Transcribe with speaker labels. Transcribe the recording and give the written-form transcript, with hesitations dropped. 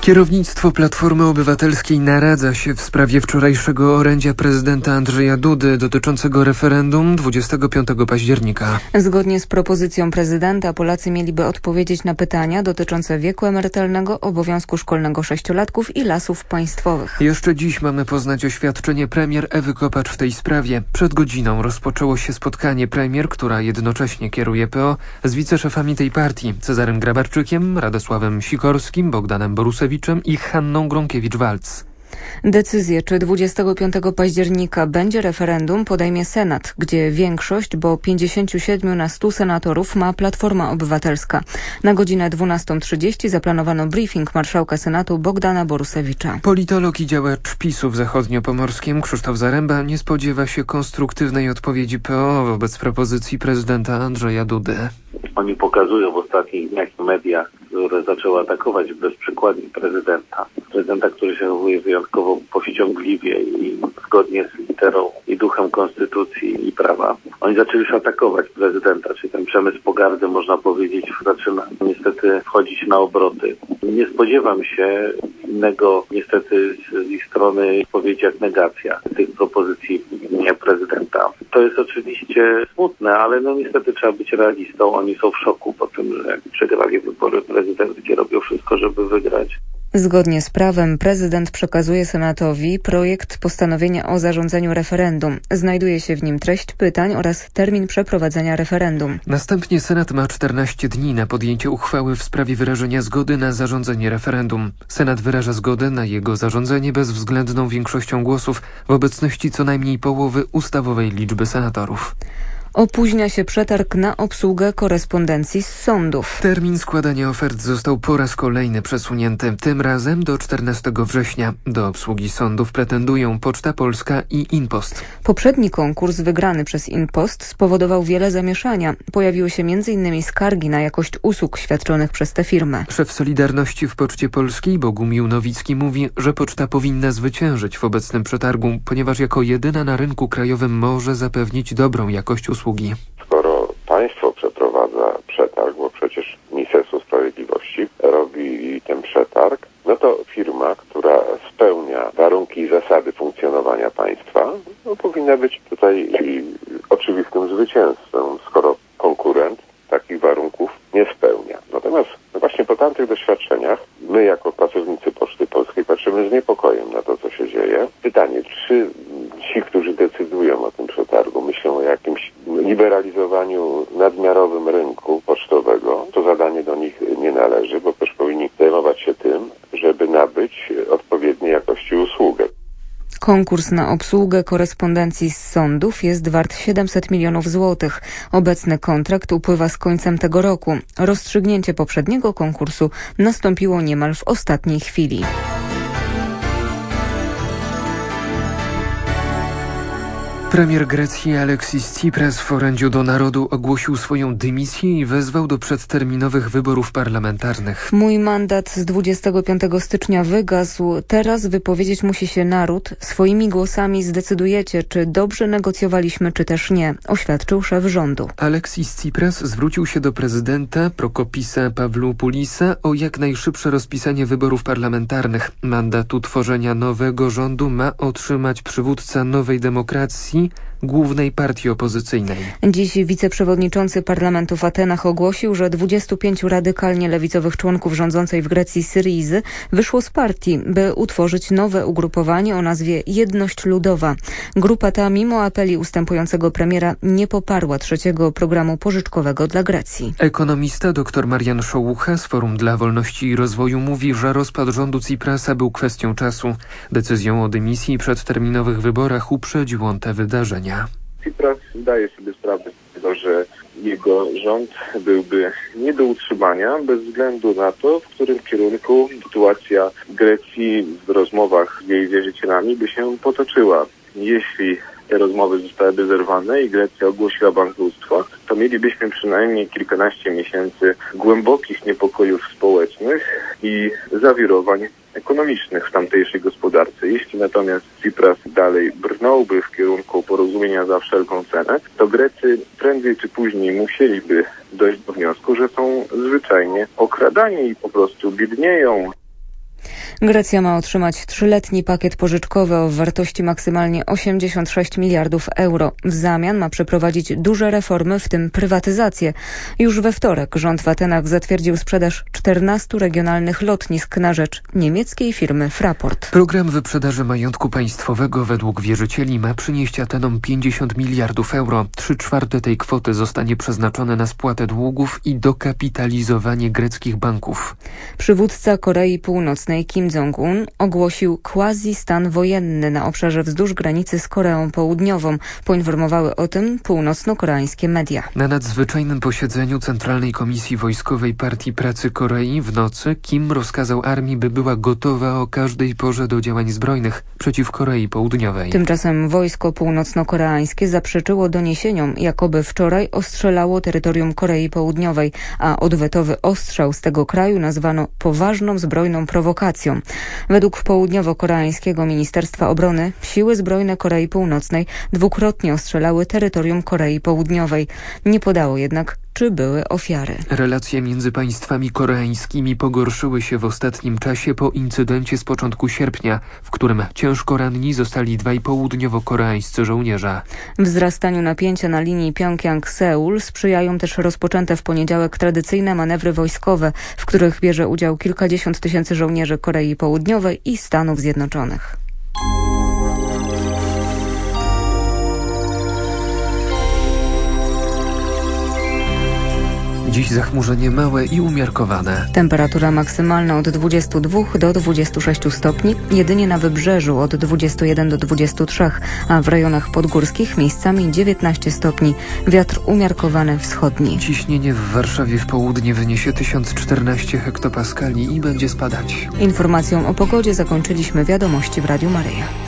Speaker 1: Kierownictwo Platformy Obywatelskiej naradza się w sprawie wczorajszego orędzia prezydenta Andrzeja Dudy dotyczącego referendum 25 października.
Speaker 2: Zgodnie z propozycją prezydenta Polacy mieliby odpowiedzieć na pytania dotyczące wieku emerytalnego, obowiązku szkolnego sześciolatków i lasów państwowych.
Speaker 1: Jeszcze dziś mamy poznać oświadczenie premier Ewy Kopacz w tej sprawie. Przed godziną rozpoczęło się spotkanie premier, która jednocześnie kieruje PO, z wiceszefami tej partii Cezarym Grabarczykiem, Radosławem Sikorskim, Bogdanem Borusewiczem i Hanną Gronkiewicz-Waltz.
Speaker 2: Decyzję, czy 25 października będzie referendum, podejmie Senat, gdzie większość, bo 57 na 100 senatorów ma Platforma Obywatelska. Na godzinę 12:30 zaplanowano briefing marszałka Senatu Bogdana Borusewicza.
Speaker 1: Politolog i działacz PiS-u w zachodniopomorskim Krzysztof Zaręba nie spodziewa się konstruktywnej odpowiedzi PO wobec propozycji prezydenta Andrzeja Dudy.
Speaker 3: Oni pokazują w ostatnich dniach w mediach, które zaczęły atakować bezprzykładnie prezydenta, który się zachowuje wyjątkowo powściągliwie i zgodnie z literą i duchem konstytucji i prawa. Oni zaczęli już atakować prezydenta, czyli ten przemysł pogardy, można powiedzieć, zaczyna niestety wchodzić na obroty. Nie spodziewam się innego niestety z ich strony odpowiedzi jak negacja tych propozycji prezydenta. To jest oczywiście smutne, ale niestety trzeba być realistą. Oni są w szoku po tym, że jak przegrali wybory prezydenckie, robią wszystko, żeby wygrać.
Speaker 2: Zgodnie z prawem prezydent przekazuje Senatowi projekt postanowienia o zarządzeniu referendum. Znajduje się w nim treść pytań oraz termin przeprowadzenia referendum.
Speaker 1: Następnie Senat ma 14 dni na podjęcie uchwały w sprawie wyrażenia zgody na zarządzenie referendum. Senat wyraża zgodę na jego zarządzenie bezwzględną większością głosów w obecności co najmniej połowy ustawowej liczby senatorów.
Speaker 2: Opóźnia się przetarg na obsługę korespondencji z sądów.
Speaker 1: Termin składania ofert został po raz kolejny przesunięty, tym razem do 14 września. Do obsługi sądów pretendują Poczta Polska i InPost.
Speaker 2: Poprzedni konkurs wygrany przez InPost spowodował wiele zamieszania. Pojawiły się m.in. skargi na jakość usług świadczonych przez tę firmę.
Speaker 1: Szef Solidarności w Poczcie Polskiej Bogumił Nowicki mówi, że Poczta powinna zwyciężyć w obecnym przetargu, ponieważ jako jedyna na rynku krajowym może zapewnić dobrą jakość usługi.
Speaker 4: Skoro państwo przeprowadza przetarg, bo przecież Ministerstwo Sprawiedliwości robi ten przetarg, to firma, która spełnia warunki i zasady funkcjonowania państwa, powinna być tutaj oczywistym zwycięzcą, skoro konkurent takich warunków nie spełnia. Natomiast właśnie po tamtych doświadczeniach my jako pracownicy Poczty Polskiej patrzymy z niepokojem na to, co się dzieje. Pytanie, czy ci, którzy decydują o tym przetargu, myślą o jakimś liberalizowaniu nadmiarowym rynku pocztowego. To zadanie do nich nie należy, bo też powinni zajmować się tym, żeby nabyć odpowiedniej jakości usługę.
Speaker 2: Konkurs na obsługę korespondencji z sądów jest wart 700 milionów złotych. Obecny kontrakt upływa z końcem tego roku. Rozstrzygnięcie poprzedniego konkursu nastąpiło niemal w ostatniej chwili.
Speaker 1: Premier Grecji Alexis Tsipras w orędziu do narodu ogłosił swoją dymisję i wezwał do przedterminowych wyborów parlamentarnych.
Speaker 2: Mój mandat z 25 stycznia wygasł. Teraz wypowiedzieć musi się naród. Swoimi głosami zdecydujecie, czy dobrze negocjowaliśmy, czy też nie, oświadczył szef rządu.
Speaker 1: Alexis Tsipras zwrócił się do prezydenta Prokopisa Pavlopoulisa o jak najszybsze rozpisanie wyborów parlamentarnych. Mandat utworzenia nowego rządu ma otrzymać przywódca Nowej Demokracji, głównej partii opozycyjnej.
Speaker 2: Dziś wiceprzewodniczący parlamentu w Atenach ogłosił, że 25 radykalnie lewicowych członków rządzącej w Grecji Syrizy wyszło z partii, by utworzyć nowe ugrupowanie o nazwie Jedność Ludowa. Grupa ta, mimo apeli ustępującego premiera, nie poparła trzeciego programu pożyczkowego dla Grecji.
Speaker 1: Ekonomista dr Marian Szołucha z Forum dla Wolności i Rozwoju mówi, że rozpad rządu Tsiprasa był kwestią czasu. Decyzją o dymisji i przedterminowych wyborach uprzedził on te wydarzenia.
Speaker 5: Tsipras zdaje sobie sprawę z tego, że jego rząd byłby nie do utrzymania bez względu na to, w którym kierunku sytuacja Grecji w rozmowach z jej wierzycielami by się potoczyła. Jeśli te rozmowy zostałyby zerwane i Grecja ogłosiła bankructwo, to mielibyśmy przynajmniej kilkanaście miesięcy głębokich niepokojów społecznych i zawirowań ekonomicznych w tamtejszej gospodarce. Jeśli natomiast Tsipras dalej brnąłby w kierunku porozumienia za wszelką cenę, to Grecy prędzej czy później musieliby dojść do wniosku, że są zwyczajnie okradani i po prostu biednieją.
Speaker 2: Grecja ma otrzymać 3-letni pakiet pożyczkowy o wartości maksymalnie 86 miliardów euro. W zamian ma przeprowadzić duże reformy, w tym prywatyzację. Już we wtorek rząd w Atenach zatwierdził sprzedaż 14 regionalnych lotnisk na rzecz niemieckiej firmy Fraport.
Speaker 1: Program wyprzedaży majątku państwowego według wierzycieli ma przynieść Atenom 50 miliardów euro. 3/4 tej kwoty zostanie przeznaczone na spłatę długów i dokapitalizowanie greckich banków.
Speaker 2: Przywódca Korei Północnej Kim Jong-un ogłosił quasi-stan wojenny na obszarze wzdłuż granicy z Koreą Południową. Poinformowały o tym północno-koreańskie media.
Speaker 1: Na nadzwyczajnym posiedzeniu Centralnej Komisji Wojskowej Partii Pracy Korei w nocy Kim rozkazał armii, by była gotowa o każdej porze do działań zbrojnych przeciw Korei Południowej.
Speaker 2: Tymczasem wojsko północno-koreańskie zaprzeczyło doniesieniom, jakoby wczoraj ostrzelało terytorium Korei Południowej, a odwetowy ostrzał z tego kraju nazwano poważną zbrojną prowokacją. Według południowo-koreańskiego Ministerstwa Obrony siły zbrojne Korei Północnej dwukrotnie ostrzelały terytorium Korei Południowej. Nie podało jednak, czy były ofiary.
Speaker 1: Relacje między państwami koreańskimi pogorszyły się w ostatnim czasie po incydencie z początku sierpnia, w którym ciężko ranni zostali 2 południowo-koreańscy żołnierze.
Speaker 2: Wzrastaniu napięcia na linii Pjongjanг-Seul sprzyjają też rozpoczęte w poniedziałek tradycyjne manewry wojskowe, w których bierze udział kilkadziesiąt tysięcy żołnierzy Korei Południowej i Stanów Zjednoczonych.
Speaker 1: Dziś zachmurzenie małe i umiarkowane.
Speaker 2: Temperatura maksymalna od 22 do 26 stopni, jedynie na wybrzeżu od 21 do 23, a w rejonach podgórskich miejscami 19 stopni. Wiatr umiarkowany wschodni.
Speaker 1: Ciśnienie w Warszawie w południe wyniesie 1014 hektopaskali i będzie spadać.
Speaker 2: Informacją o pogodzie zakończyliśmy wiadomości w Radiu Maryja.